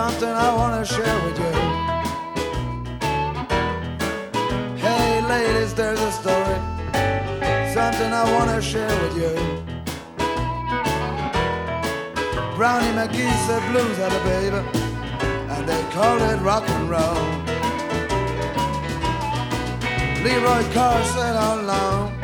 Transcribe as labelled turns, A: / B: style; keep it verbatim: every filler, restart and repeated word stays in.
A: something I wanna share with you. Hey ladies, there's a story, something I wanna share with you. Brownie McGee said blues had a baby, and they called it rock and roll. Leroy Carr said how long